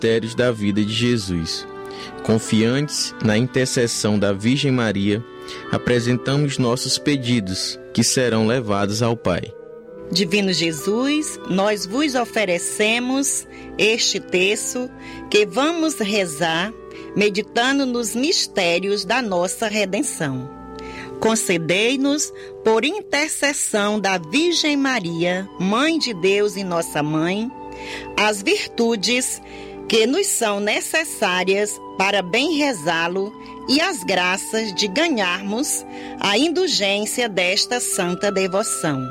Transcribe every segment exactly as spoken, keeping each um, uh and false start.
mistérios da vida de Jesus. Confiantes na intercessão da Virgem Maria, apresentamos nossos pedidos, que serão levados ao Pai. Divino Jesus, nós vos oferecemos este terço que vamos rezar, meditando nos mistérios da nossa redenção. Concedei-nos, por intercessão da Virgem Maria, Mãe de Deus e nossa Mãe, as virtudes que nos são necessárias para bem rezá-lo e as graças de ganharmos a indulgência desta santa devoção.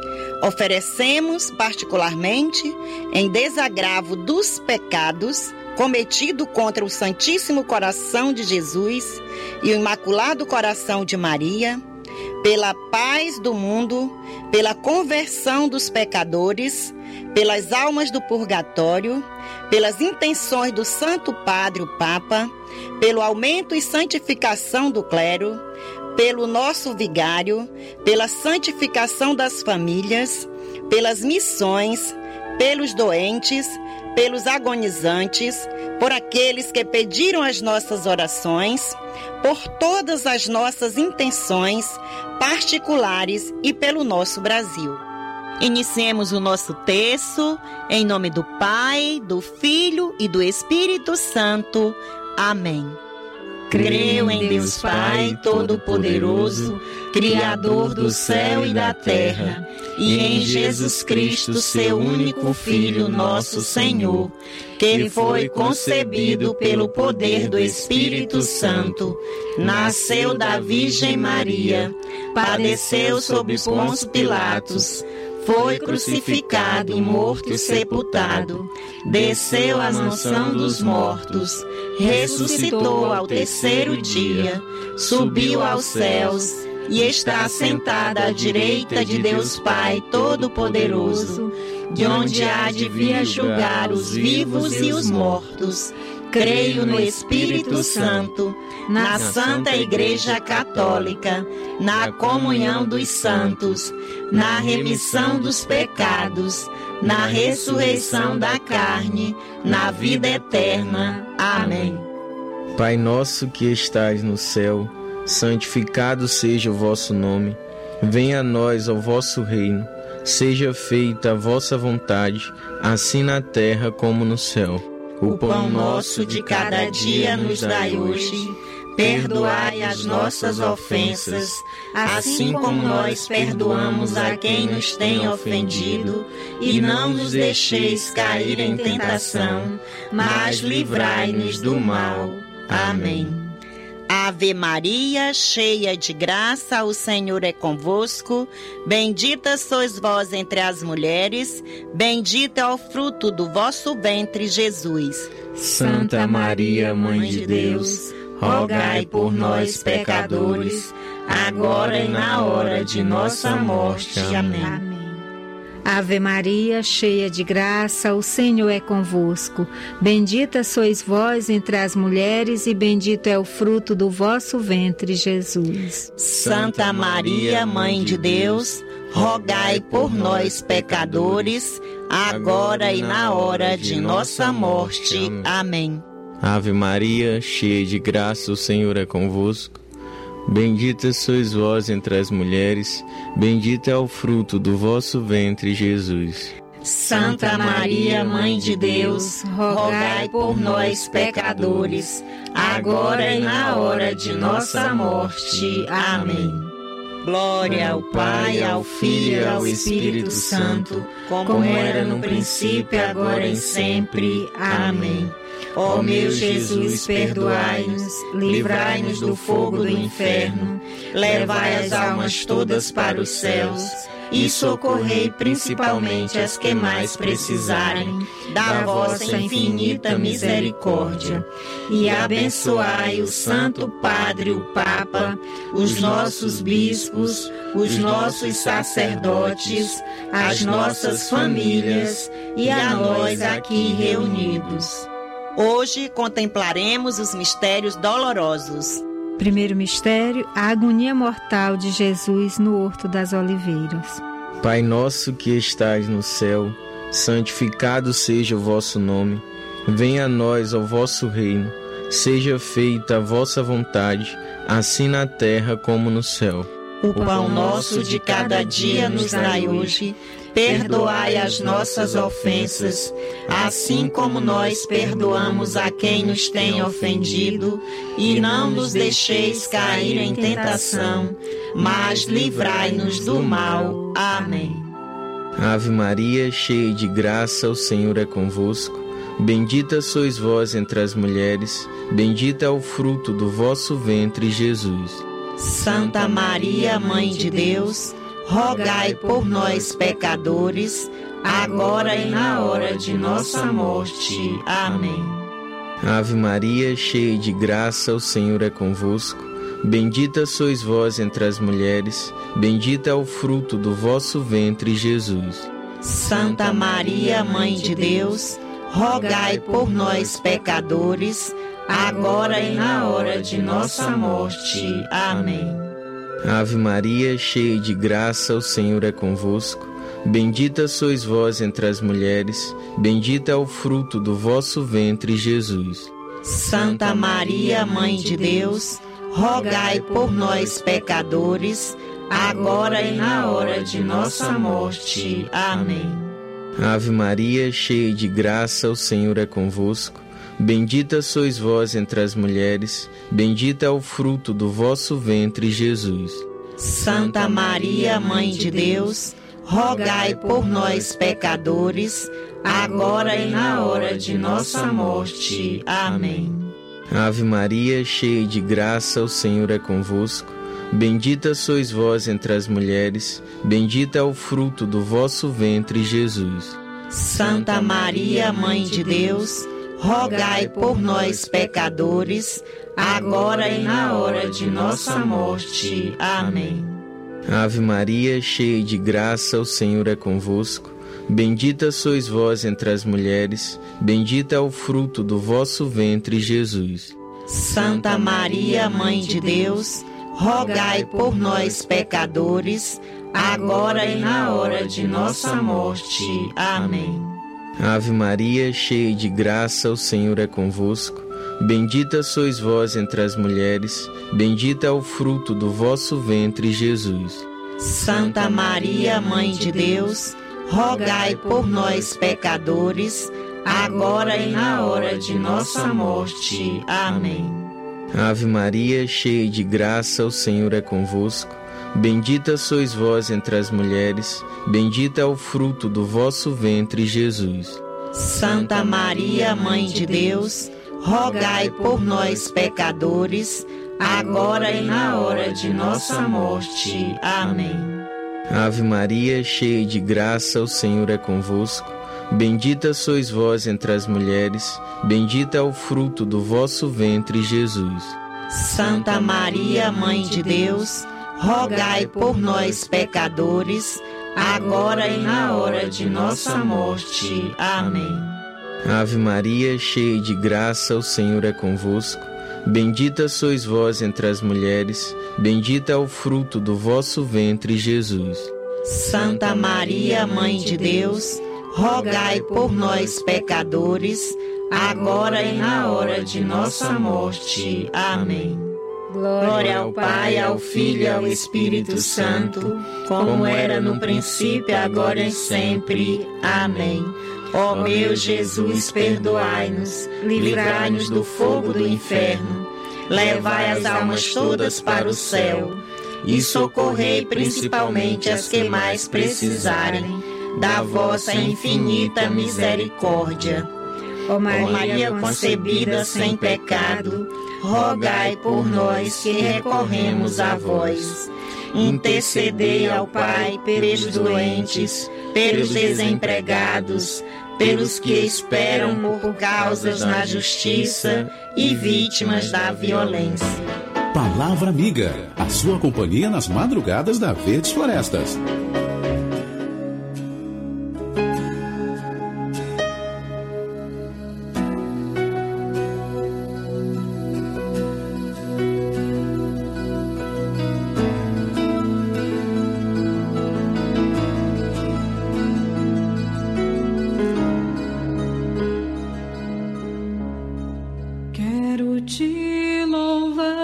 Oferecemos particularmente, em desagravo dos pecados cometido contra o Santíssimo Coração de Jesus e o Imaculado Coração de Maria, pela paz do mundo, pela conversão dos pecadores, pelas almas do purgatório, pelas intenções do Santo Padre, o Papa, pelo aumento e santificação do clero, pelo nosso vigário, pela santificação das famílias, pelas missões, pelos doentes, pelos agonizantes, por aqueles que pediram as nossas orações, por todas as nossas intenções particulares e pelo nosso Brasil. Iniciemos o nosso terço, em nome do Pai, do Filho e do Espírito Santo. Amém. Creio em Deus Pai Todo-Poderoso, Criador do céu e da terra, e em Jesus Cristo, seu único Filho, nosso Senhor, que foi concebido pelo poder do Espírito Santo, nasceu da Virgem Maria, padeceu sob Pôncio Pilatos, foi crucificado e morto e sepultado, desceu à mansão dos mortos, ressuscitou ao terceiro dia, subiu aos céus e está sentado à direita de Deus Pai Todo-Poderoso, de onde há de vir julgar os vivos e os mortos. Creio no Espírito Santo, na Santa Igreja Católica, na comunhão dos santos, na remissão dos pecados, na ressurreição da carne, na vida eterna. Amém. Pai nosso que estais no céu, santificado seja o vosso nome. Venha a nós o vosso reino. Seja feita a vossa vontade, assim na terra como no céu. O pão nosso de cada dia nos dai hoje. Perdoai as nossas ofensas, assim como nós perdoamos a quem nos tem ofendido. E não nos deixeis cair em tentação, mas livrai-nos do mal. Amém. Ave Maria, cheia de graça, o Senhor é convosco. Bendita sois vós entre as mulheres, bendito é o fruto do vosso ventre, Jesus. Santa Maria, Mãe de Deus, rogai por nós, pecadores, agora e na hora de nossa morte. Amém. Ave Maria, cheia de graça, o Senhor é convosco. Bendita sois vós entre as mulheres e bendito é o fruto do vosso ventre, Jesus. Santa Maria, Mãe de Deus, rogai por nós, pecadores, agora e na hora de nossa morte. Amém. Ave Maria, cheia de graça, o Senhor é convosco. Bendita sois vós entre as mulheres, bendito é o fruto do vosso ventre, Jesus. Santa Maria, Mãe de Deus, rogai por nós, pecadores, agora e na hora de nossa morte. Amém. Glória ao Pai, ao Filho e ao Espírito Santo, como era no princípio, agora e sempre. Amém. Ó meu Jesus, perdoai-nos, livrai-nos do fogo do inferno, levai as almas todas para os céus e socorrei principalmente as que mais precisarem da vossa infinita misericórdia. E abençoai o Santo Padre, o Papa, os nossos bispos, os nossos sacerdotes, as nossas famílias e a nós aqui reunidos. Hoje contemplaremos os mistérios dolorosos. Primeiro mistério, a agonia mortal de Jesus no Horto das Oliveiras. Pai nosso que estais no céu, santificado seja o vosso nome. Venha a nós o vosso reino. Seja feita a vossa vontade, assim na terra como no céu. O pão nosso de cada dia nos dai hoje. Perdoai as nossas ofensas, assim como nós perdoamos a quem nos tem ofendido, e não nos deixeis cair em tentação, mas livrai-nos do mal. Amém. Ave Maria, cheia de graça, o Senhor é convosco. Bendita sois vós entre as mulheres, bendito é o fruto do vosso ventre, Jesus. Santa Maria, Mãe de Deus, rogai por nós, pecadores, agora e na hora de nossa morte. Amém. Ave Maria, cheia de graça, o Senhor é convosco. Bendita sois vós entre as mulheres, bendito é o fruto do vosso ventre, Jesus. Santa Maria, Mãe de Deus, rogai por nós, pecadores, agora e na hora de nossa morte. Amém. Ave Maria, cheia de graça, o Senhor é convosco. Bendita sois vós entre as mulheres, bendito é o fruto do vosso ventre, Jesus. Santa Maria, Mãe de Deus, rogai por nós, pecadores, agora e na hora de nossa morte. Amém. Ave Maria, cheia de graça, o Senhor é convosco. Bendita sois vós entre as mulheres, bendito é o fruto do vosso ventre, Jesus. Santa Maria, Mãe de Deus, rogai por nós, pecadores, agora e na hora de nossa morte. Amém. Ave Maria, cheia de graça, o Senhor é convosco. Bendita sois vós entre as mulheres, bendito é o fruto do vosso ventre, Jesus. Santa Maria, Mãe de Deus, rogai por nós, pecadores, agora e na hora de nossa morte. Amém. Ave Maria, cheia de graça, o Senhor é convosco. Bendita sois vós entre as mulheres, bendito é o fruto do vosso ventre, Jesus. Santa Maria, Mãe de Deus, rogai por nós, pecadores, agora e na hora de nossa morte. Amém. Ave Maria, cheia de graça, o Senhor é convosco. Bendita sois vós entre as mulheres, bendito é o fruto do vosso ventre, Jesus. Santa Maria, Mãe de Deus, rogai por nós, pecadores, agora e na hora de nossa morte. Amém. Ave Maria, cheia de graça, o Senhor é convosco. Bendita sois vós entre as mulheres, bendito é o fruto do vosso ventre, Jesus. Santa Maria, Mãe de Deus, rogai por nós, pecadores, agora e na hora de nossa morte. Amém. Ave Maria, cheia de graça, o Senhor é convosco. Bendita sois vós entre as mulheres, bendito é o fruto do vosso ventre, Jesus. Santa Maria, Mãe de Deus, rogai por nós, pecadores, agora e na hora de nossa morte. Amém. Ave Maria, cheia de graça, o Senhor é convosco. Bendita sois vós entre as mulheres, bendito é o fruto do vosso ventre, Jesus. Santa Maria, Mãe de Deus, rogai por nós, pecadores, agora e na hora de nossa morte. Amém. Glória ao Pai, ao Filho e ao Espírito Santo, como era no princípio, agora e sempre. Amém. Ó meu Jesus, perdoai-nos, livrai-nos do fogo do inferno, levai as almas todas para o céu e socorrei principalmente as que mais precisarem da vossa infinita misericórdia. Ó Maria concebida sem pecado, rogai por nós que recorremos a vós. Intercedei ao Pai pelos doentes, pelos desempregados, pelos que esperam por causas na justiça e vítimas da violência. Palavra Amiga, a sua companhia nas madrugadas da Verdes Florestas. quero te louvar,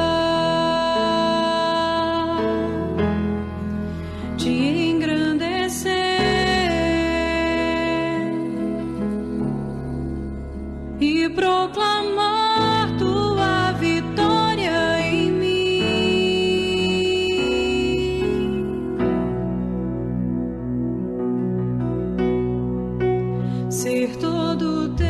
te engrandecer e proclamar tua vitória em mim, ser todo teu.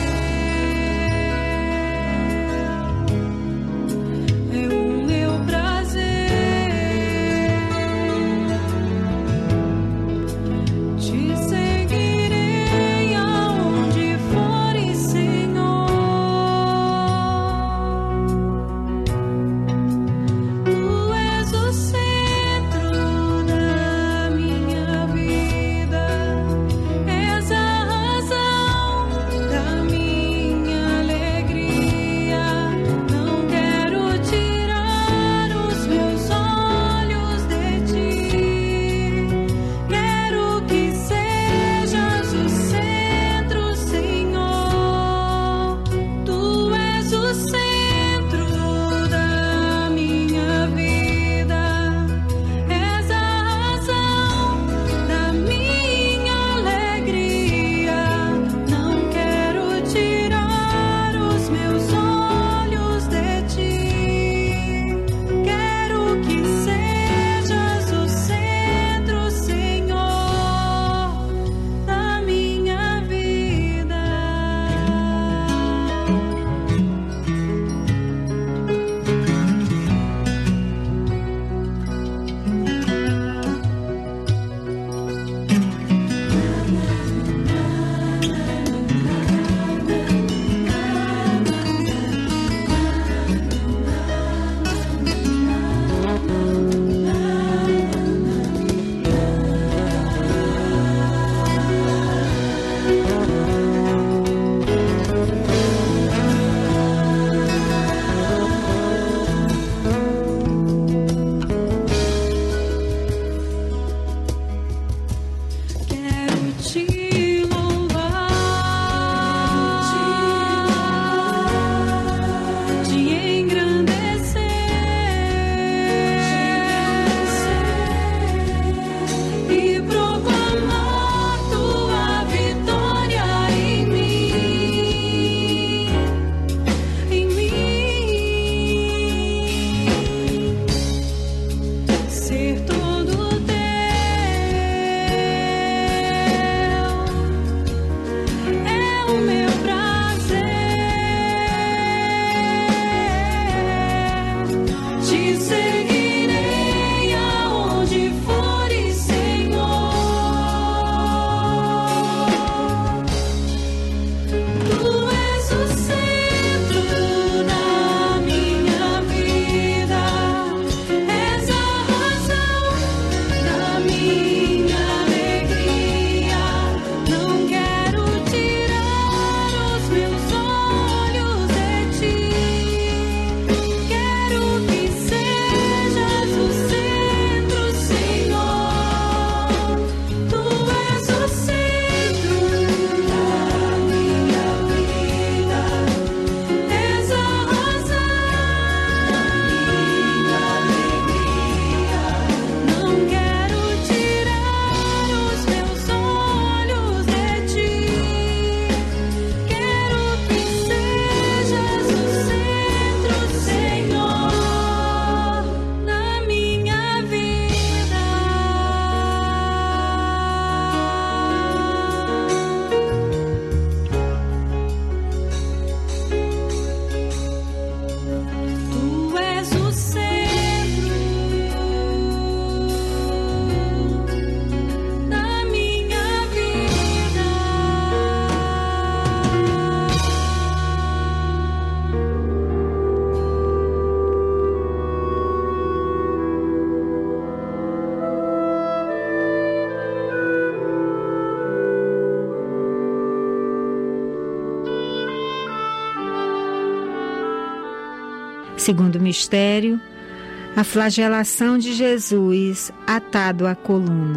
Segundo mistério, a flagelação de Jesus atado à coluna.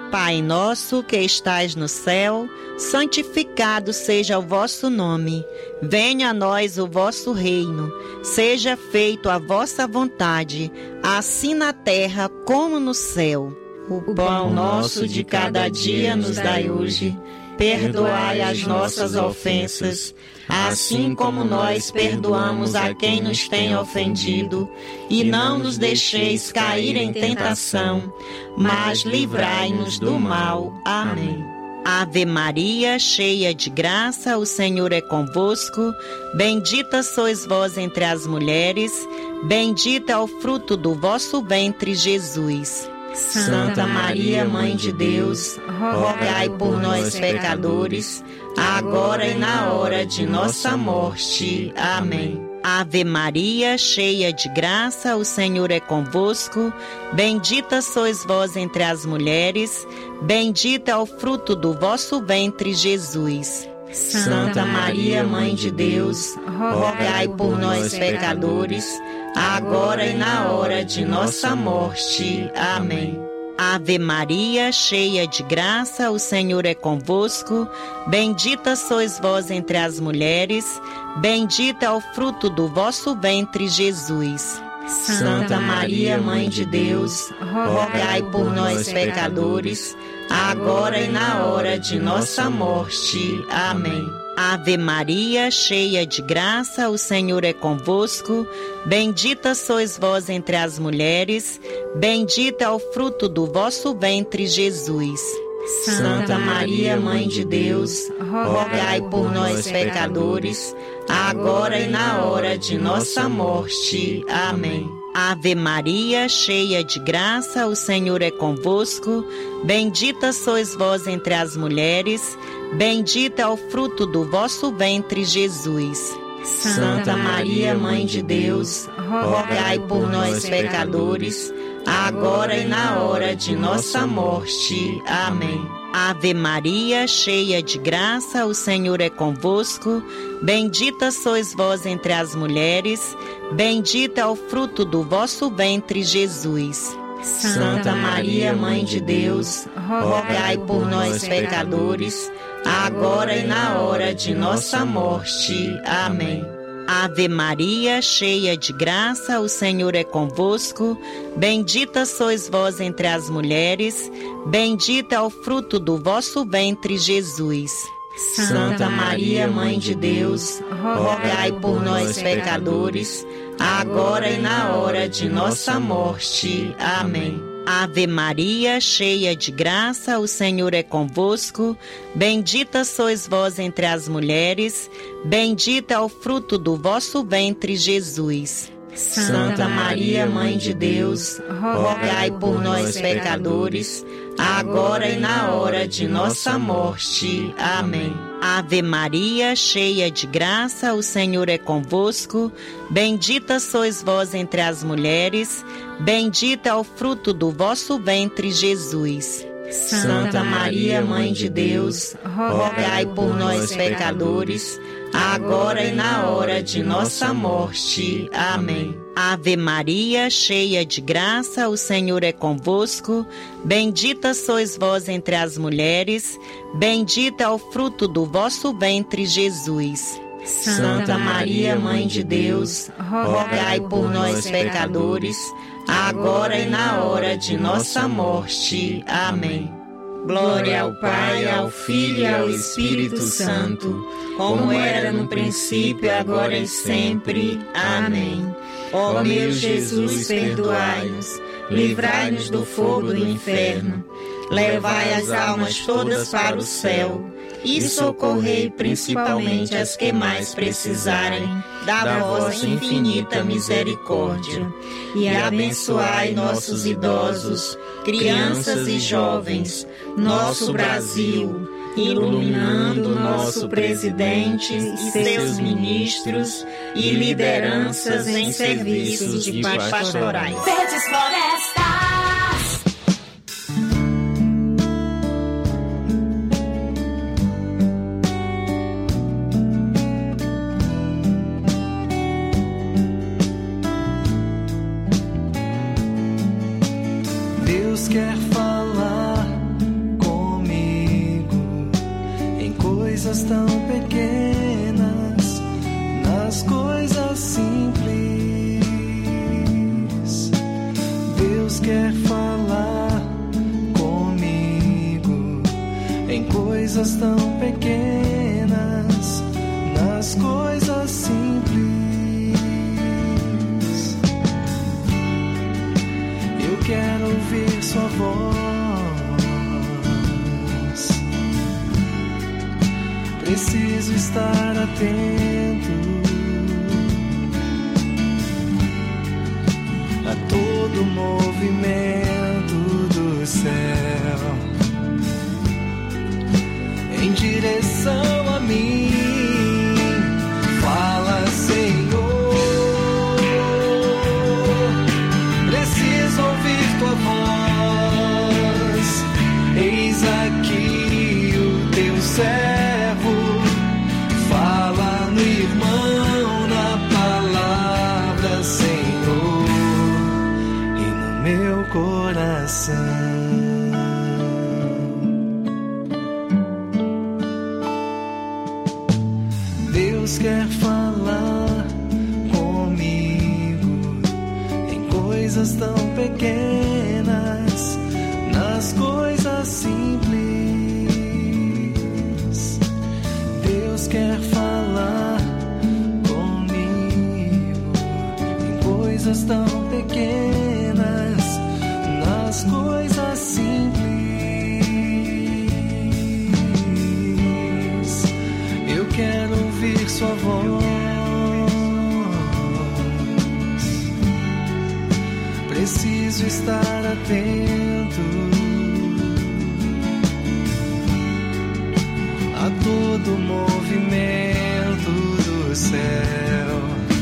Pai nosso que estais no céu, santificado seja o vosso nome. Venha a nós o vosso reino. Seja feito a vossa vontade, assim na terra como no céu. O pão nosso de cada dia nos dai hoje. Perdoai as nossas ofensas, assim como nós perdoamos a quem nos tem ofendido. E não nos deixeis cair em tentação, mas livrai-nos do mal. Amém. Ave Maria, cheia de graça, o Senhor é convosco. Bendita sois vós entre as mulheres, bendito é o fruto do vosso ventre, Jesus. Santa Maria, Mãe de Deus, rogai por nós, pecadores, agora e na hora de nossa morte. Amém. Ave Maria, cheia de graça, o Senhor é convosco. Bendita sois vós entre as mulheres, bendito é o fruto do vosso ventre, Jesus. Santa Maria, Mãe de Deus, rogai por nós, pecadores, agora e na hora de nossa morte. Amém. Ave Maria, cheia de graça, o Senhor é convosco. Bendita sois vós entre as mulheres, bendito é o fruto do vosso ventre, Jesus. Santa Maria, Mãe de Deus, rogai por nós, pecadores, agora e na hora de nossa morte. Amém. Ave Maria, cheia de graça, o Senhor é convosco. Bendita sois vós entre as mulheres, bendito é o fruto do vosso ventre, Jesus. Santa Maria, Mãe de Deus, rogai por nós, pecadores, agora e na hora de nossa morte. Amém. Ave Maria, cheia de graça, o Senhor é convosco. Bendita sois vós entre as mulheres, bendito é o fruto do vosso ventre, Jesus. Santa Maria, Mãe de Deus, rogai por nós, pecadores, agora e na hora de nossa morte. Amém. Ave Maria, cheia de graça, o Senhor é convosco. Bendita sois vós entre as mulheres, bendito é o fruto do vosso ventre, Jesus. Santa Maria, Mãe de Deus, rogai por nós, pecadores, agora e na hora de nossa morte. Amém. Ave Maria, cheia de graça, o Senhor é convosco. Bendita sois vós entre as mulheres, bendito é o fruto do vosso ventre, Jesus. Santa Maria, Mãe de Deus, rogai por nós, pecadores, agora e na hora de nossa morte. Amém. Ave Maria, cheia de graça, o Senhor é convosco. Bendita sois vós entre as mulheres, bendito é o fruto do vosso ventre, Jesus. Santa Maria, Mãe de Deus, rogai por nós, pecadores, agora e na hora de nossa morte. Amém. Ave Maria, cheia de graça, o Senhor é convosco. Bendita sois vós entre as mulheres, bendito é o fruto do vosso ventre, Jesus. Santa Maria, Mãe de Deus, rogai por nós, pecadores, agora e na hora de nossa morte. Amém. Ave Maria, cheia de graça, o Senhor é convosco. Bendita sois vós entre as mulheres, bendito é o fruto do vosso ventre, Jesus. Santa Maria, Mãe de Deus, rogai por nós, pecadores, agora e na hora de nossa morte. Amém. Glória ao Pai, ao Filho e ao Espírito Santo, como era no princípio, agora e sempre. Amém. Ó meu Jesus, perdoai-nos, livrai-nos do fogo do inferno, levai as almas todas para o céu e socorrei principalmente as que mais precisarem da vossa infinita misericórdia. E abençoai nossos idosos, crianças e jovens, nosso Brasil, iluminando nosso presidente e seus ministros e lideranças em serviços de pastorais. Verdes Florestas. Deus quer falar em coisas tão pequenas, nas coisas simples. Eu quero ouvir sua voz. Preciso estar atento a todo movimento do céu em direção a mim. Fala, Senhor, preciso ouvir tua voz. Eis aqui o teu servo, fala no irmão, na palavra, Senhor, e no meu coração. Deus quer falar comigo em coisas tão pequenas, nas coisas simples. Deus quer falar comigo em coisas tão pequenas, nas coisas simples. Eu quero ouvir sua voz. Preciso estar atento a todo movimento do céu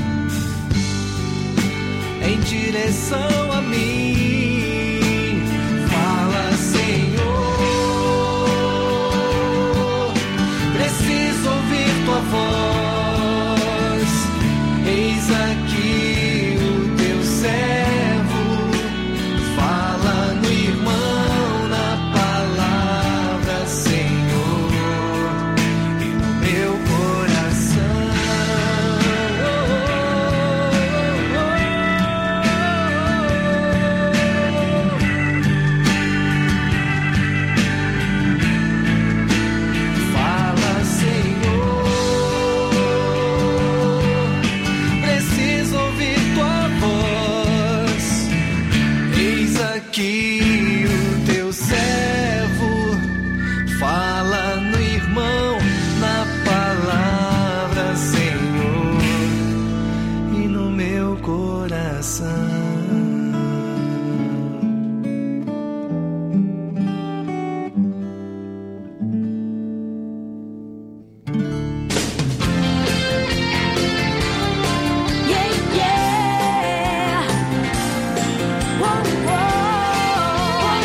em direção a mim. Fala, Senhor, preciso ouvir tua voz. Eis aqui o teu servo, fala no irmão, na palavra, Senhor, e no meu coração. Fala, Senhor, preciso ouvir tua voz. Eis aqui o teu servo, fala no irmão, na palavra, Senhor, e no meu coração. Yeah, yeah. Whoa, whoa,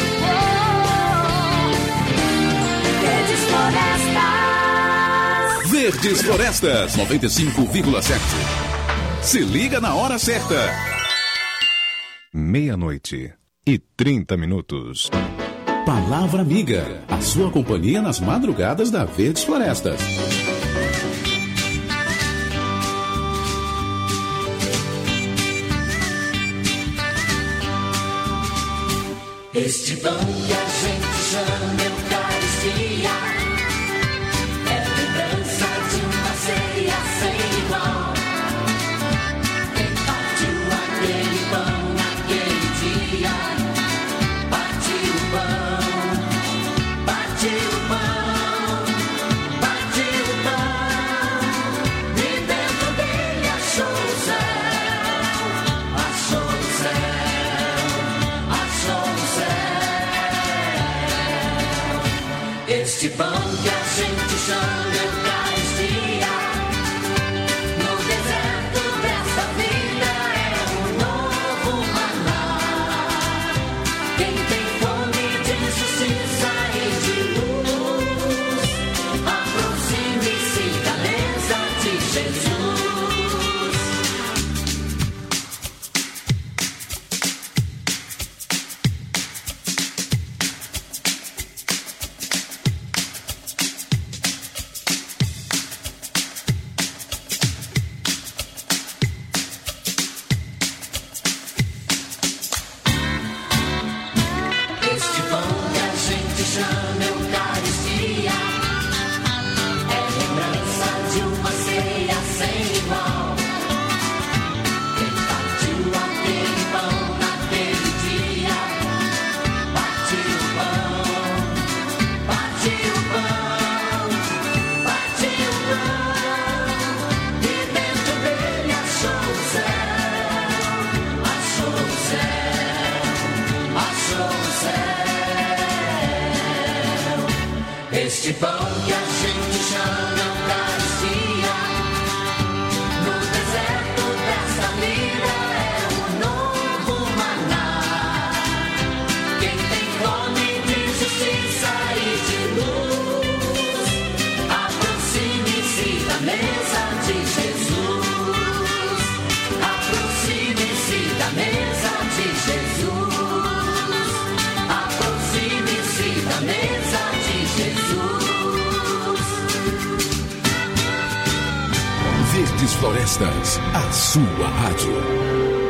whoa. Verdes Florestas. Verdes Florestas, noventa e cinco vírgula sete. Se liga na hora certa. Meia-noite e trinta minutos. Palavra Amiga, a sua companhia nas madrugadas da Verdes Florestas. Este pão que a gente chama Eucaristia é lembrança de uma ceia sem igual. Quem partiu aquele pão naquele dia, partiu o pão, partiu o pão, partiu o pão, e dentro dele achou o céu, achou o céu, achou o céu. Verdes Florestas, a sua rádio.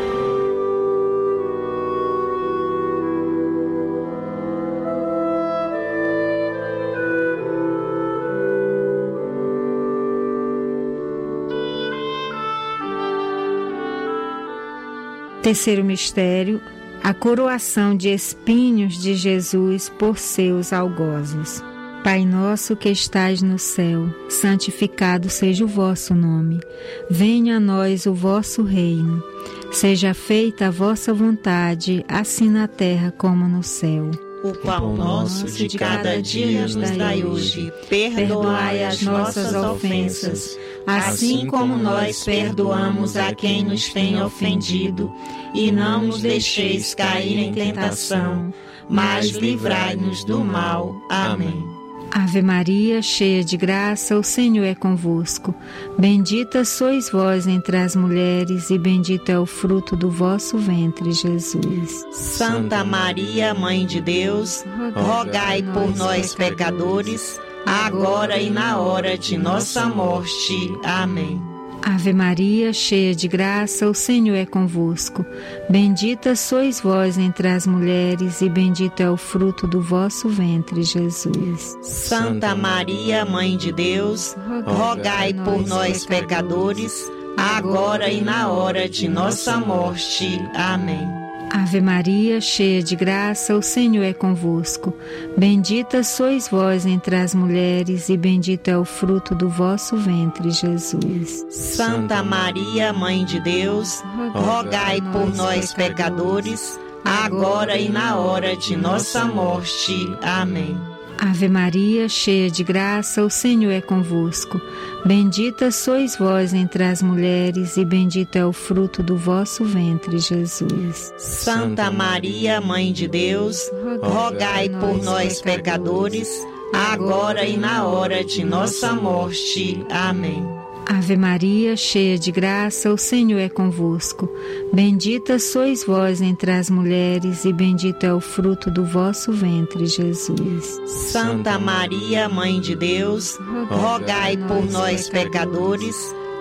Terceiro mistério, a coroação de espinhos de Jesus por seus algozes. Pai nosso que estais no céu, santificado seja o vosso nome. Venha a nós o vosso reino. Seja feita a vossa vontade, assim na terra como no céu. O pão nosso de cada dia nos dai hoje. Perdoai as nossas ofensas, assim como nós perdoamos a quem nos tem ofendido. E não nos deixeis cair em tentação, mas livrai-nos do mal. Amém. Ave Maria, cheia de graça, o Senhor é convosco. Bendita sois vós entre as mulheres, e bendito é o fruto do vosso ventre, Jesus. Santa Maria, Mãe de Deus, rogai por nós, pecadores, agora e na hora de nossa morte. Amém. Ave Maria, cheia de graça, o Senhor é convosco. Bendita sois vós entre as mulheres, e bendito é o fruto do vosso ventre, Jesus. Santa Maria, Mãe de Deus, rogai por nós, pecadores, agora e na hora de nossa morte. Amém. Ave Maria, cheia de graça, o Senhor é convosco. Bendita sois vós entre as mulheres, e bendito é o fruto do vosso ventre, Jesus. Santa Maria, Mãe de Deus, rogai por nós, pecadores, agora e na hora de nossa morte. Amém. Ave Maria, cheia de graça, o Senhor é convosco. Bendita sois vós entre as mulheres, e bendito é o fruto do vosso ventre, Jesus. Santa Maria, Mãe de Deus, rogai por nós, pecadores, agora e na hora de nossa morte. Amém. Ave Maria, cheia de graça, o Senhor é convosco. Bendita sois vós entre as mulheres, e bendito é o fruto do vosso ventre, Jesus. Santa Maria, Mãe de Deus, rogai por nós, pecadores,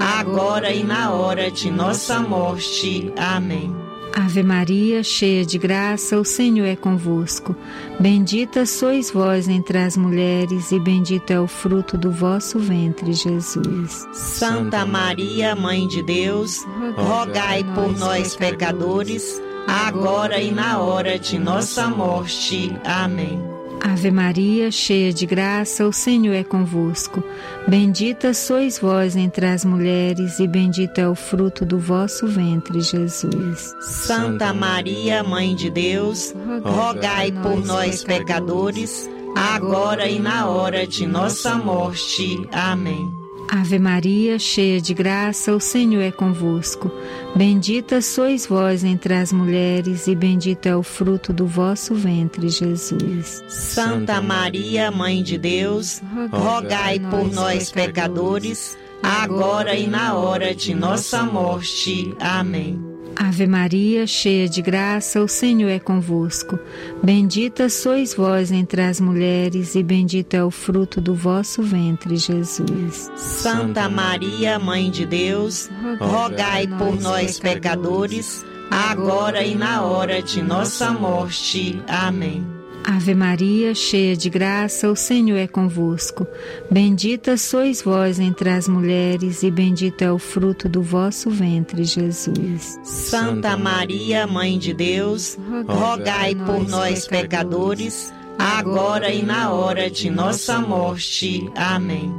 agora e na hora de nossa morte. Amém. Ave Maria, cheia de graça, o Senhor é convosco. Bendita sois vós entre as mulheres, e bendito é o fruto do vosso ventre, Jesus. Santa Maria, Mãe de Deus, rogai por nós, pecadores, agora e na hora de nossa morte. Amém. Ave Maria, cheia de graça, o Senhor é convosco. Bendita sois vós entre as mulheres, e bendito é o fruto do vosso ventre, Jesus. Santa Maria, Mãe de Deus, rogai por nós, pecadores, agora e na hora de nossa morte. Amém. Ave Maria, cheia de graça, o Senhor é convosco. Bendita sois vós entre as mulheres, e bendito é o fruto do vosso ventre, Jesus. Santa Maria, Mãe de Deus, rogai por nós, pecadores, agora e na hora de nossa morte. Amém. Ave Maria, cheia de graça, o Senhor é convosco. Bendita sois vós entre as mulheres, e bendito é o fruto do vosso ventre, Jesus. Santa Maria, Mãe de Deus, rogai por nós, pecadores, agora e na hora de nossa morte. Amém. Ave Maria, cheia de graça, o Senhor é convosco. Bendita sois vós entre as mulheres, e bendito é o fruto do vosso ventre, Jesus. Santa Maria, Mãe de Deus, rogai por nós, pecadores, agora e na hora de nossa morte. Amém.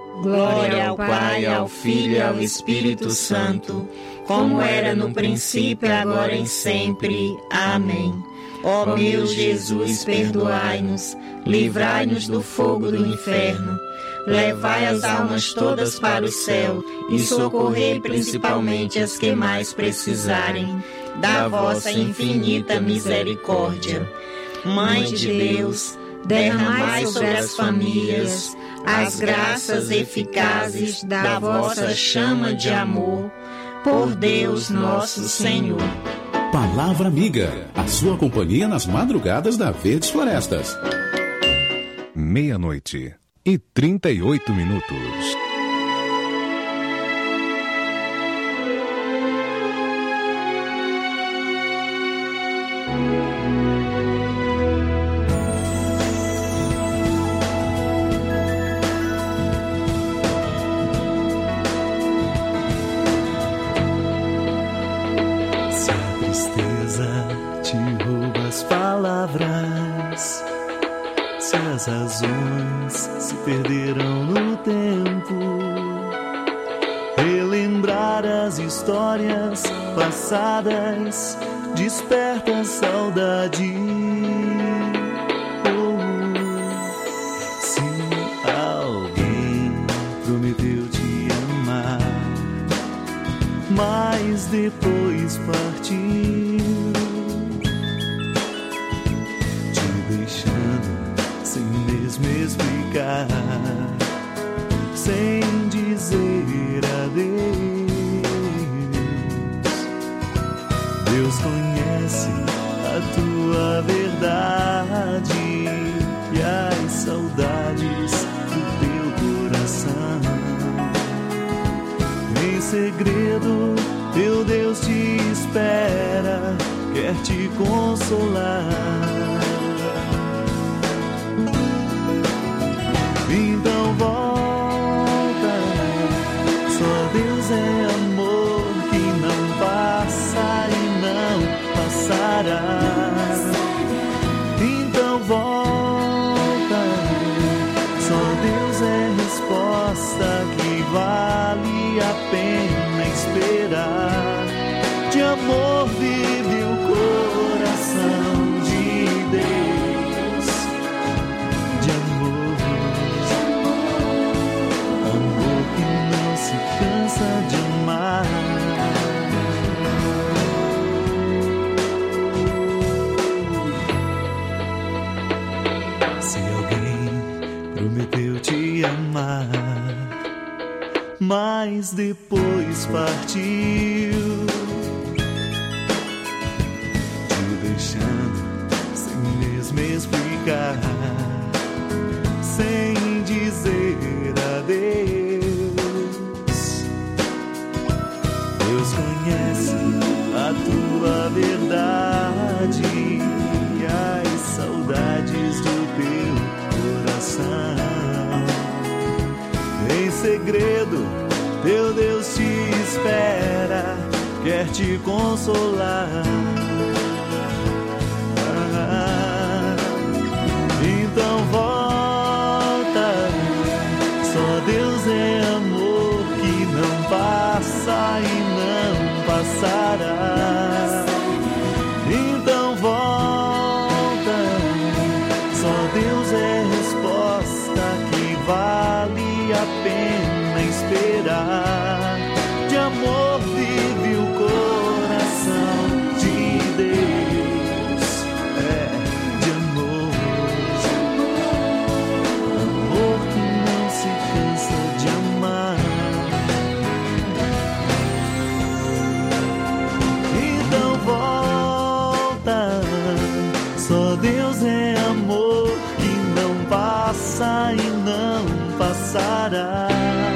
Glória ao Pai, ao Filho e ao Espírito Santo, como era no princípio, agora e sempre. Amém. Ó meu Jesus, perdoai-nos, livrai-nos do fogo do inferno, levai as almas todas para o céu e socorrei principalmente as que mais precisarem da vossa infinita misericórdia. Mãe de Deus, derramai sobre as famílias as graças eficazes da vossa chama de amor, por Deus nosso Senhor. Palavra Amiga, a sua companhia nas madrugadas da Verdes Florestas. Meia-noite e trinta e oito minutos. tristeza te rouba as palavras, se as razões se perderam no tempo, relembrar as histórias passadas desperta a saudade. Oh, se alguém prometeu te amar, mas depois partiu, te deixando sem mesmo explicar, sem dizer adeus. Deus conhece a tua verdade e as saudades do teu coração. Em segredo, teu Deus te espera, quer te consolar. Então volta, só Deus é amor que não passa e não passará. Então volta, só Deus é resposta que vale a pena esperar. De amor vive o coração de Deus, de amor, amor que não se cansa de amar. Se alguém prometeu te amar, mas depois partiu, te deixando sem mesmo explicar, sem dizer adeus. Deus conhece a tua verdade e as saudades do teu coração. Em segredo, teu Deus te espera, quer te consolar. Ah, então volta, só Deus é amor que não passa e não passará. Então volta, só Deus é resposta que vale a pena esperar. De amor vive o coração de Deus, é, de amor, amor que não se cansa de amar. Então volta, só Deus é amor que não passa e não passará.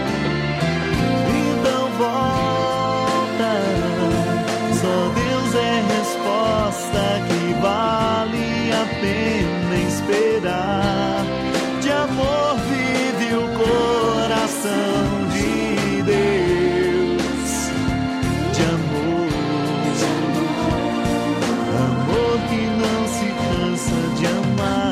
Então volta, só Deus é resposta que vale a pena esperar. De amor vive o coração de Deus, de amor, amor que não se cansa de amar.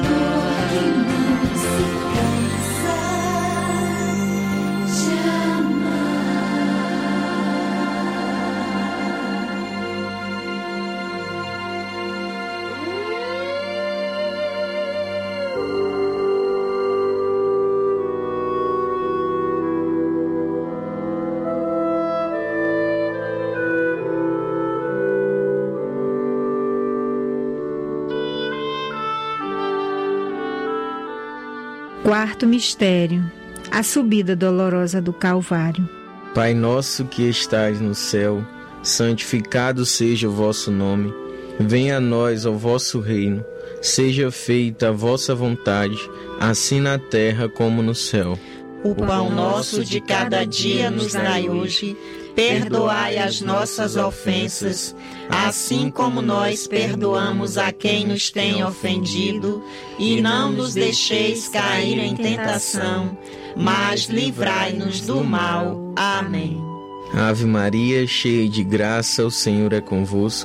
Quarto mistério, a subida dolorosa do Calvário. Pai nosso que estais no céu, santificado seja o vosso nome. Venha a nós o vosso reino. Seja feita a vossa vontade, assim na terra como no céu. O pão nosso de cada dia nos dai hoje. Perdoai as nossas ofensas, assim como nós perdoamos a quem nos tem ofendido, e não nos deixeis cair em tentação, mas livrai-nos do mal. Amém. Ave Maria, cheia de graça, o Senhor é convosco.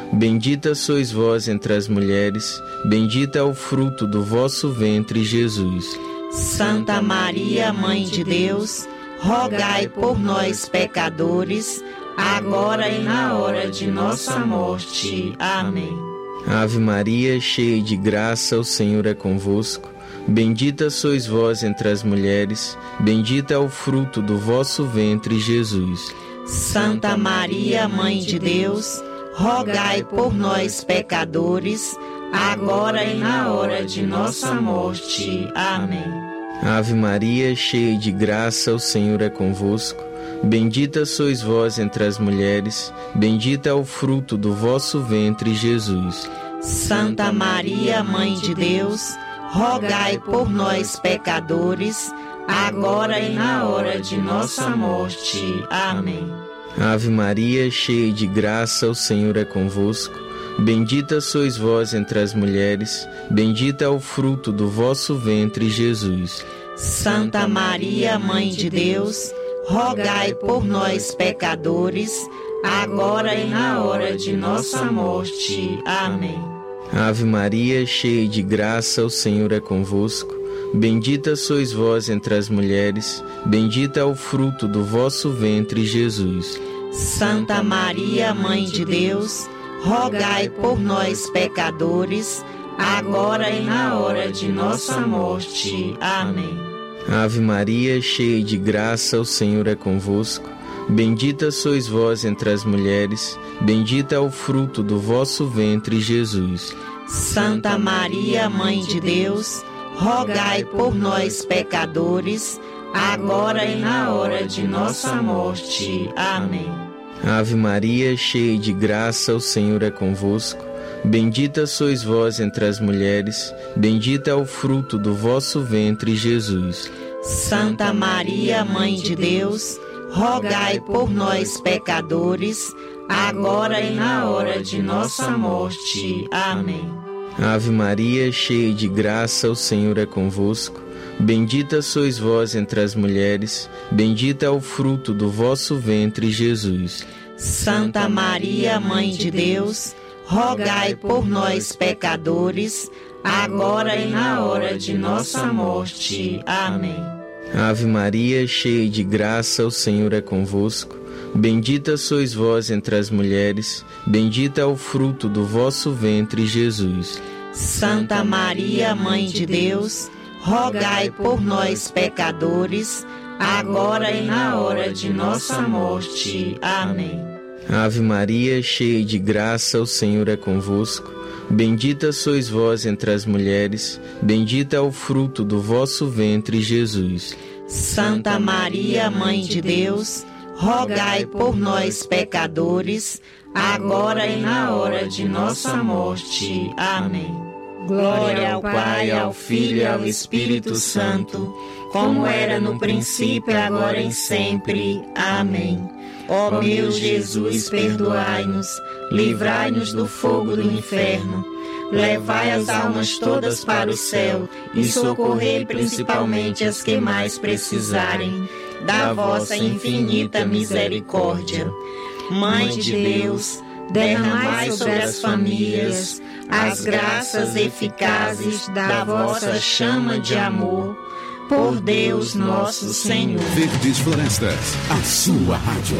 Bendita sois vós entre as mulheres, bendito é o fruto do vosso ventre, Jesus. Santa Maria, Mãe de Deus, rogai por nós, pecadores, agora e na hora de nossa morte. Amém. Ave Maria, cheia de graça, o Senhor é convosco. Bendita sois vós entre as mulheres, bendito é o fruto do vosso ventre, Jesus. Santa Maria, Mãe de Deus, rogai por nós, pecadores, agora e na hora de nossa morte. Amém. Ave Maria, cheia de graça, o Senhor é convosco. Bendita sois vós entre as mulheres, bendito é o fruto do vosso ventre, Jesus. Santa Maria, Mãe de Deus, rogai por nós, pecadores, agora e na hora de nossa morte. Amém. Ave Maria, cheia de graça, o Senhor é convosco. Bendita sois vós entre as mulheres, bendito é o fruto do vosso ventre, Jesus. Santa Maria, Mãe de Deus, rogai por nós, pecadores, agora e na hora de nossa morte. Amém. Ave Maria, cheia de graça, o Senhor é convosco. Bendita sois vós entre as mulheres, bendito é o fruto do vosso ventre, Jesus. Santa Maria, Mãe de Deus, rogai por nós, pecadores, agora e na hora de nossa morte. Amém. Ave Maria, cheia de graça, o Senhor é convosco. Bendita sois vós entre as mulheres, bendito é o fruto do vosso ventre, Jesus. Santa Maria, Mãe de Deus, rogai por nós, pecadores, agora e na hora de nossa morte. Amém. Ave Maria, cheia de graça, o Senhor é convosco. Bendita sois vós entre as mulheres, bendito é o fruto do vosso ventre, Jesus. Santa Maria, Mãe de Deus, rogai por nós, pecadores, agora e na hora de nossa morte. Amém. Ave Maria, cheia de graça, o Senhor é convosco. Bendita sois vós entre as mulheres, bendito é o fruto do vosso ventre, Jesus. Santa Maria, Mãe de Deus, rogai por nós, pecadores, agora e na hora de nossa morte. Amém. Ave Maria, cheia de graça, o Senhor é convosco. Bendita sois vós entre as mulheres, bendito é o fruto do vosso ventre, Jesus. Santa Maria, Mãe de Deus, rogai por nós, pecadores, agora e na hora de nossa morte. Amém. Ave Maria, cheia de graça, o Senhor é convosco. Bendita sois vós entre as mulheres, bendito é o fruto do vosso ventre, Jesus. Santa Maria, Mãe de Deus, rogai por nós, pecadores, agora e na hora de nossa morte. Amém. Glória ao Pai, ao Filho e ao Espírito Santo, como era no princípio, agora e sempre. Amém. Ó meu Jesus, perdoai-nos, livrai-nos do fogo do inferno, levai as almas todas para o céu e socorrei principalmente as que mais precisarem da vossa infinita misericórdia. Mãe de Deus, derramai sobre as famílias as graças eficazes da vossa chama de amor. Por Deus nosso Senhor. Verdes Florestas, a sua rádio.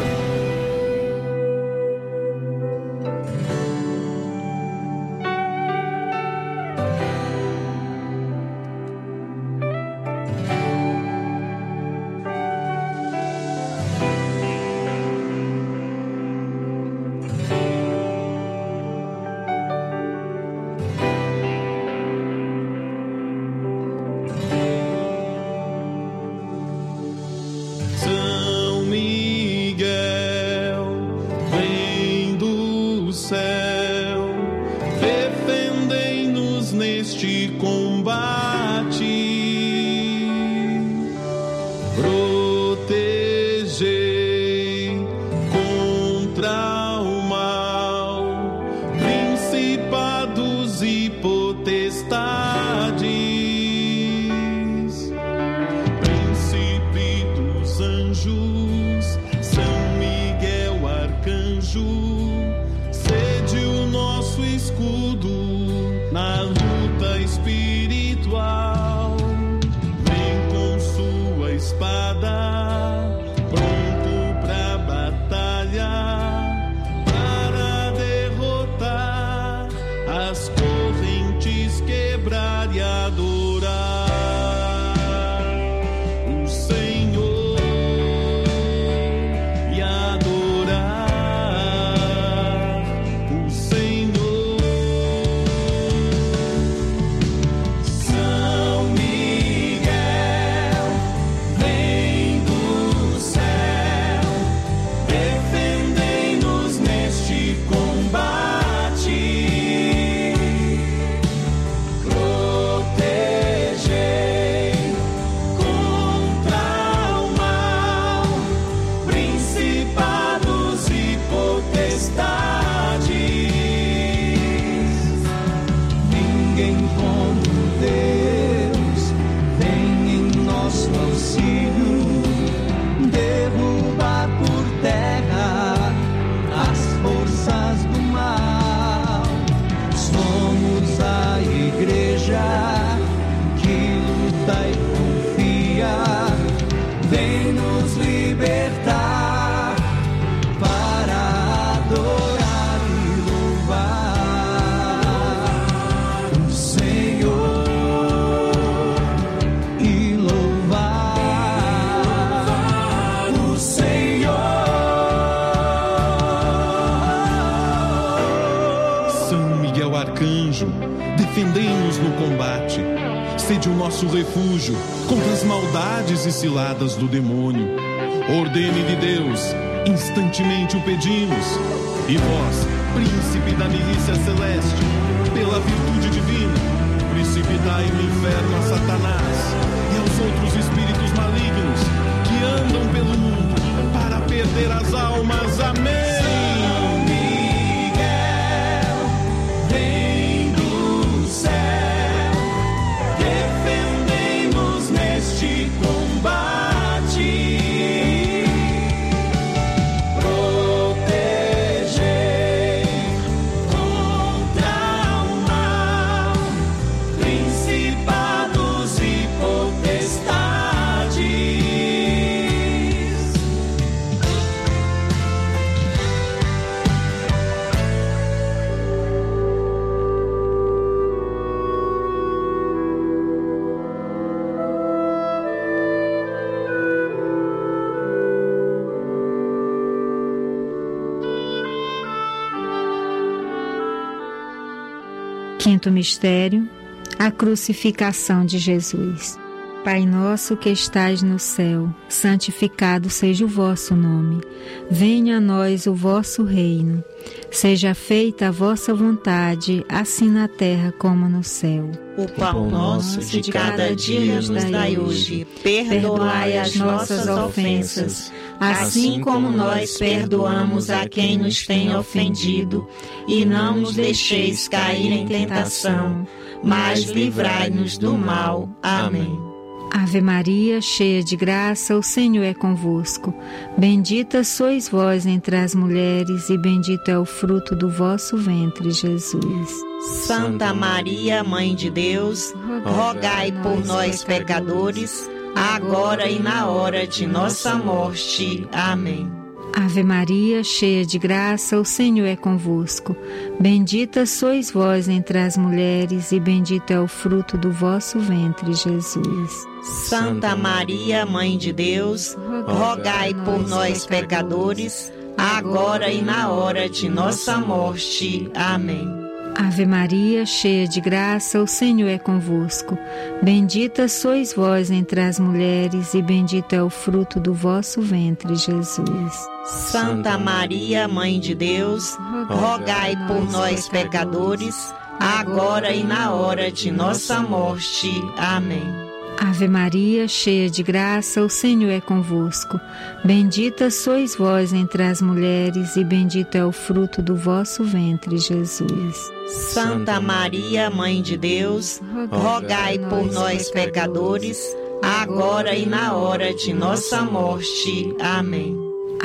São Miguel. escudo na luta espiritual. Vem com sua espada, pronto pra batalha, para derrotar as correntes, quebrar e adorar o Senhor e adorar o Senhor. São Miguel vem do céu, defendei-nos neste combate, protegei contra o mal, principados e potestades. Ninguém como Deus vem em nosso auxílio, derrubar por terra as forças do mal. Somos a igreja que luta e confia, vem nos libertar para adorar e louvar o Senhor e louvar o Senhor. São Miguel Arcanjo, defendei-nos no combate. Sede o nosso refúgio contra as maldades e ciladas do demônio. Ordene de Deus, instantemente o pedimos. E vós, príncipe da milícia celeste, pela virtude divina, precipitai no inferno a Satanás e aos outros espíritos malignos que andam pelo mundo para perder as almas. Amém. São Miguel vem do céu, defendei-nos neste combate, protegei contra o mal, principados e potestades. Quinto mistério, a crucificação de Jesus. Pai nosso que estais no céu, santificado seja o vosso nome. Venha a nós o vosso reino. Seja feita a vossa vontade, assim na terra como no céu. O pão nosso de cada dia nos dai hoje. Perdoai as nossas ofensas, assim como nós perdoamos a quem nos tem ofendido. E não nos deixeis cair em tentação, mas livrai-nos do mal. Amém. Ave Maria, cheia de graça, o Senhor é convosco. Bendita sois vós entre as mulheres, e bendito é o fruto do vosso ventre, Jesus. Santa Maria, Mãe de Deus, rogai por nós, pecadores, agora e na hora de nossa morte. Amém. Ave Maria, cheia de graça, o Senhor é convosco. Bendita sois vós entre as mulheres, e bendito é o fruto do vosso ventre, Jesus. Santa Maria, Mãe de Deus, rogai por nós, pecadores, agora e na hora de nossa morte. Amém. Ave Maria, cheia de graça, o Senhor é convosco. Bendita sois vós entre as mulheres, e bendito é o fruto do vosso ventre, Jesus. Santa Maria, Mãe de Deus, rogai por nós, pecadores, agora e na hora de nossa morte. Amém. Ave Maria, cheia de graça, o Senhor é convosco. Bendita sois vós entre as mulheres, e bendito é o fruto do vosso ventre, Jesus. Santa Maria, Mãe de Deus, rogai por nós, pecadores, agora e na hora de nossa morte. Amém.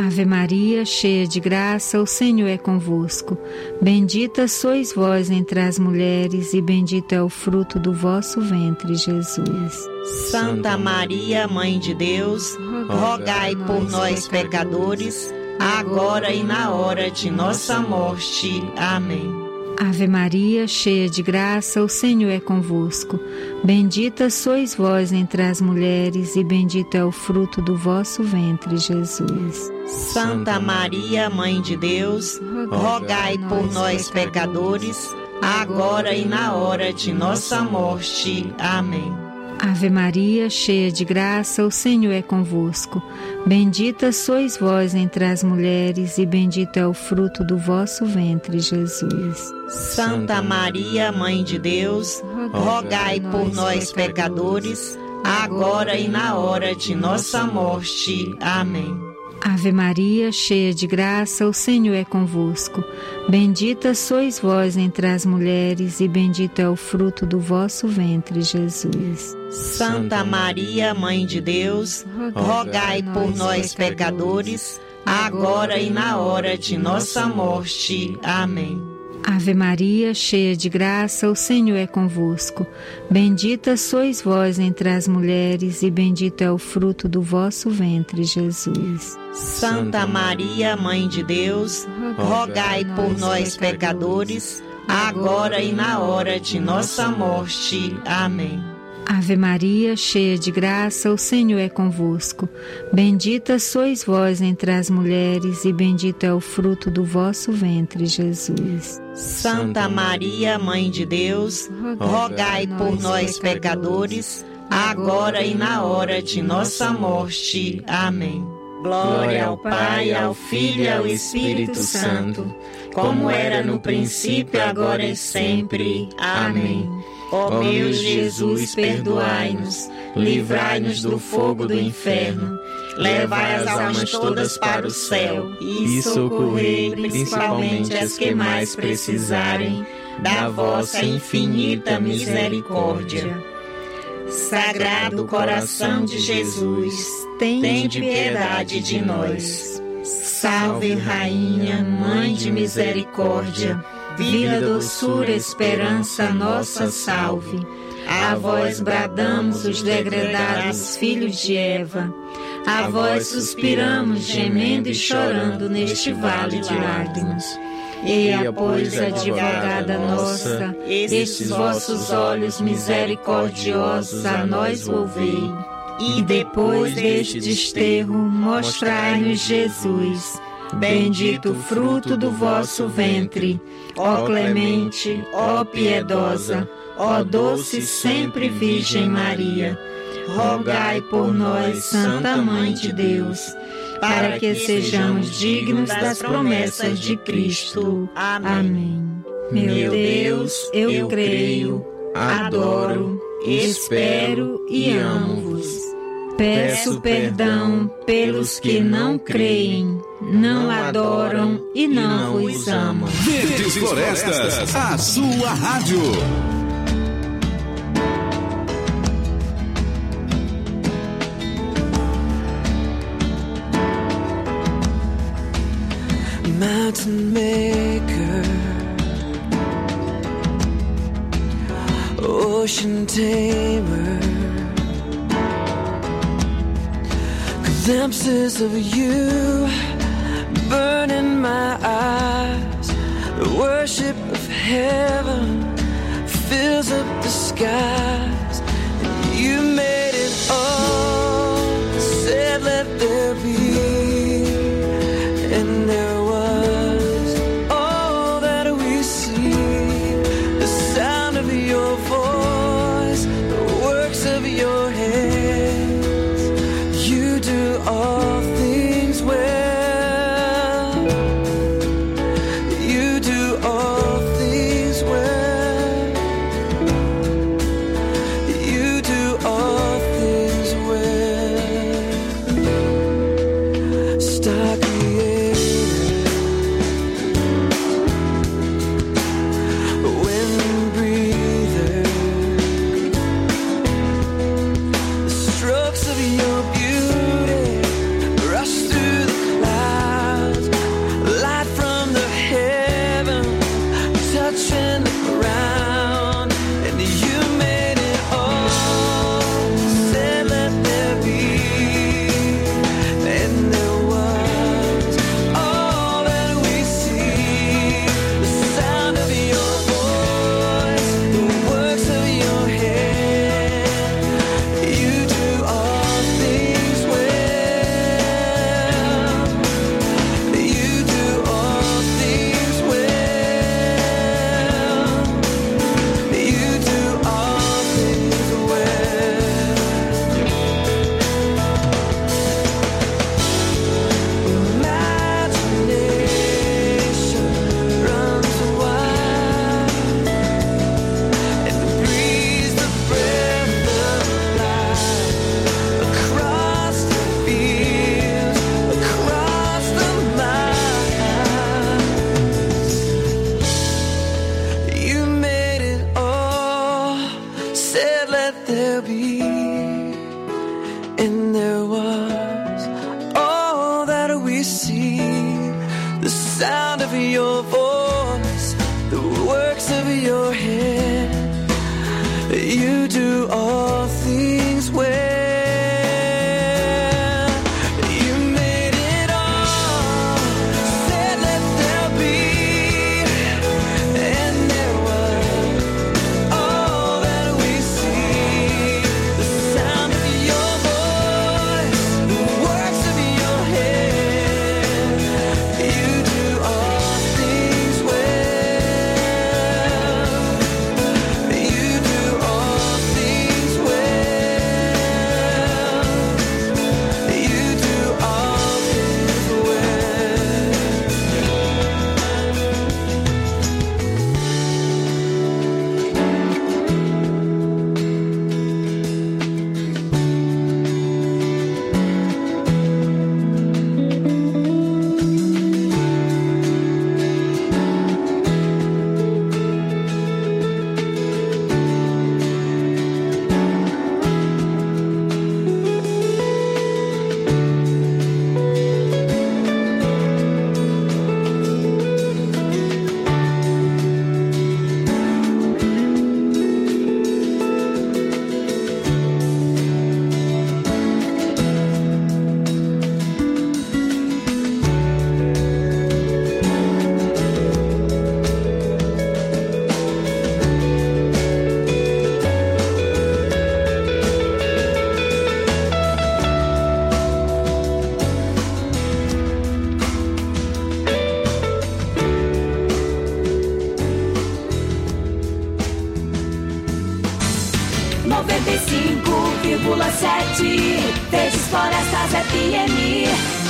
Ave Maria, cheia de graça, o Senhor é convosco. Bendita sois vós entre as mulheres, e bendito é o fruto do vosso ventre, Jesus. Santa Maria, Mãe de Deus, rogai por nós, pecadores, agora e na hora de nossa morte. Amém. Ave Maria, cheia de graça, o Senhor é convosco. Bendita sois vós entre as mulheres, e bendito é o fruto do vosso ventre, Jesus. Santa Maria, Mãe de Deus, rogai por nós, pecadores, agora e na hora de nossa morte. Amém. Ave Maria, cheia de graça, o Senhor é convosco. Bendita sois vós entre as mulheres, e bendito é o fruto do vosso ventre, Jesus. Santa Maria, Mãe de Deus, rogai por nós, pecadores, agora e na hora de nossa morte. Amém. Ave Maria, cheia de graça, o Senhor é convosco. Bendita sois vós entre as mulheres, e bendito é o fruto do vosso ventre, Jesus. Santa Maria, Mãe de Deus, rogai por nós, pecadores, agora e na hora de nossa morte. Amém. Ave Maria, cheia de graça, o Senhor é convosco. Bendita sois vós entre as mulheres, e bendito é o fruto do vosso ventre, Jesus. Santa Maria, Mãe de Deus, rogai por nós, pecadores, agora e na hora de nossa morte. Amém. Ave Maria, cheia de graça, o Senhor é convosco. Bendita sois vós entre as mulheres, e bendito é o fruto do vosso ventre, Jesus. Santa Maria, Mãe de Deus, rogai por nós, pecadores, agora e na hora de nossa morte. Amém. Glória ao Pai, ao Filho e ao Espírito Santo, como era no princípio, agora e sempre. Amém. Ó meu Jesus, perdoai-nos, livrai-nos do fogo do inferno, levai as almas todas para o céu e socorrei principalmente as que mais precisarem da vossa infinita misericórdia. Sagrado coração de Jesus, tende piedade de nós. Salve, Rainha, Mãe de misericórdia, vida, doçura, esperança, nossa salve. A vós bradamos os degredados filhos de Eva, a vós suspiramos, gemendo e chorando neste vale de lágrimas. Eia, pois, advogada nossa, estes vossos olhos misericordiosos a nós volvei, e depois deste desterro mostrai-nos Jesus, bendito o fruto do vosso ventre. Ó clemente, ó piedosa, ó doce sempre Virgem Maria, rogai por nós, Santa Mãe de Deus, para que sejamos dignos das promessas de Cristo. Amém. Meu Deus, eu creio, adoro, espero e amo-vos. Peço perdão pelos que não creem, não adoram e não vos amam. Verdes Florestas, a sua rádio. Mountain maker, ocean tamer, glimpses of you burn in my eyes. The worship of heaven fills up the skies. And you made it all, said let there be, and there was all that we see. The sound of your voice, the works of your hands. You do all things well. You do all things well. there be? And there was all that we see, the sound of your voice, the works of your hand. You do all things well. noventa e cinco vírgula sete Verdes Florestas F M.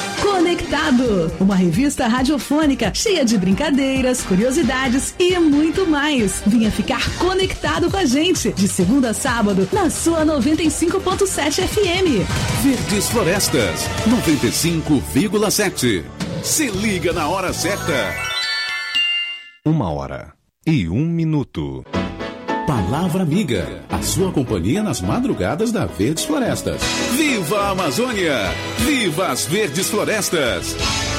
Conectado, uma revista radiofônica cheia de brincadeiras, curiosidades e muito mais. Venha ficar conectado com a gente, de segunda a sábado, na sua noventa e cinco ponto sete F M. Verdes Florestas, noventa e cinco vírgula sete. Se liga na hora certa. Uma hora e um minuto. Palavra Amiga, a sua companhia nas madrugadas da Verdes Florestas. Viva a Amazônia! Viva as Verdes Florestas!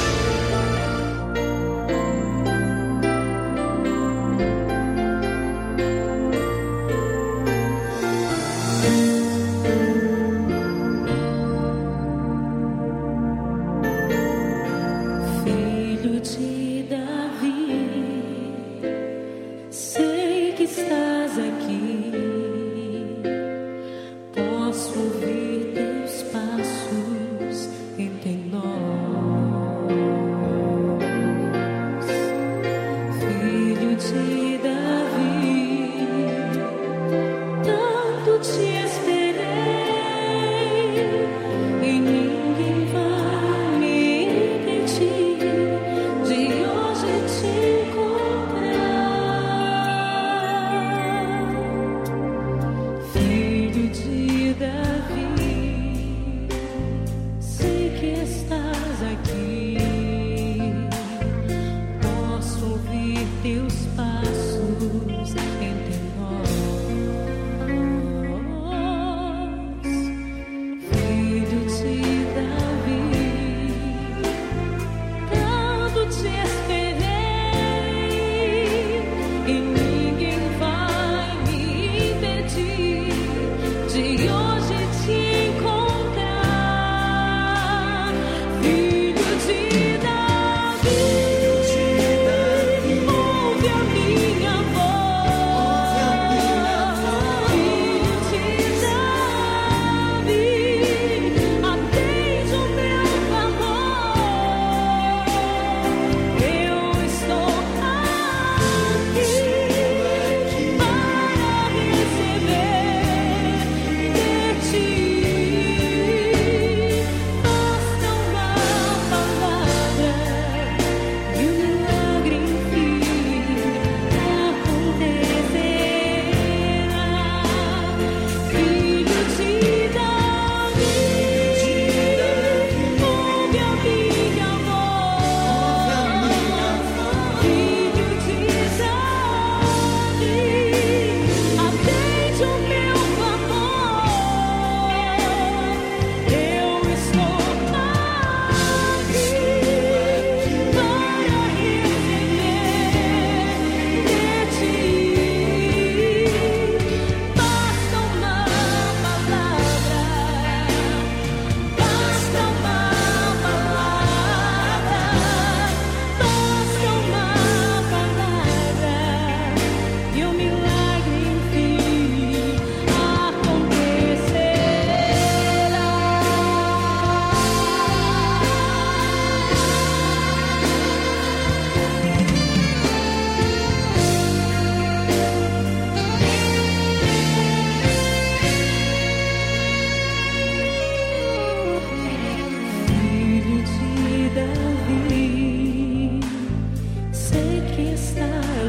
Filho de Davi, sei que estás aqui, posso ouvir teus passos entre nós. Filho de Davi, tanto te esperei e ninguém vai me impedir de hoje te encontrar. Filho de Davi, sei que estás aqui, posso ouvir teus passos entre nós. Filho de Davi, tanto te esperei e ninguém vai me impedir de hoje te encontrar. Filho de Davi, ouve a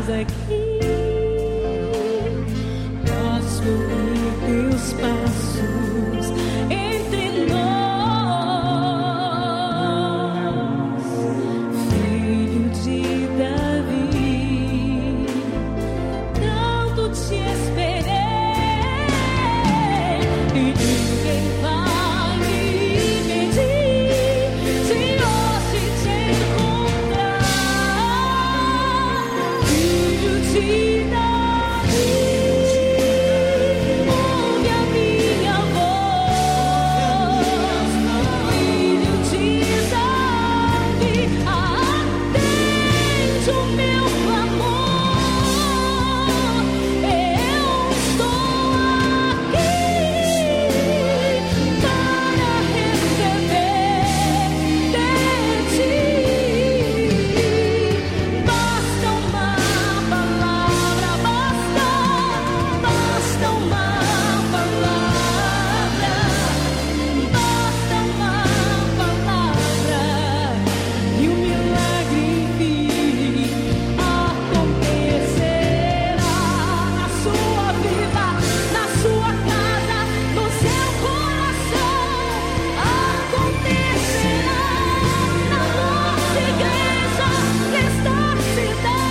estás aqui. Posso ouvir teus passos.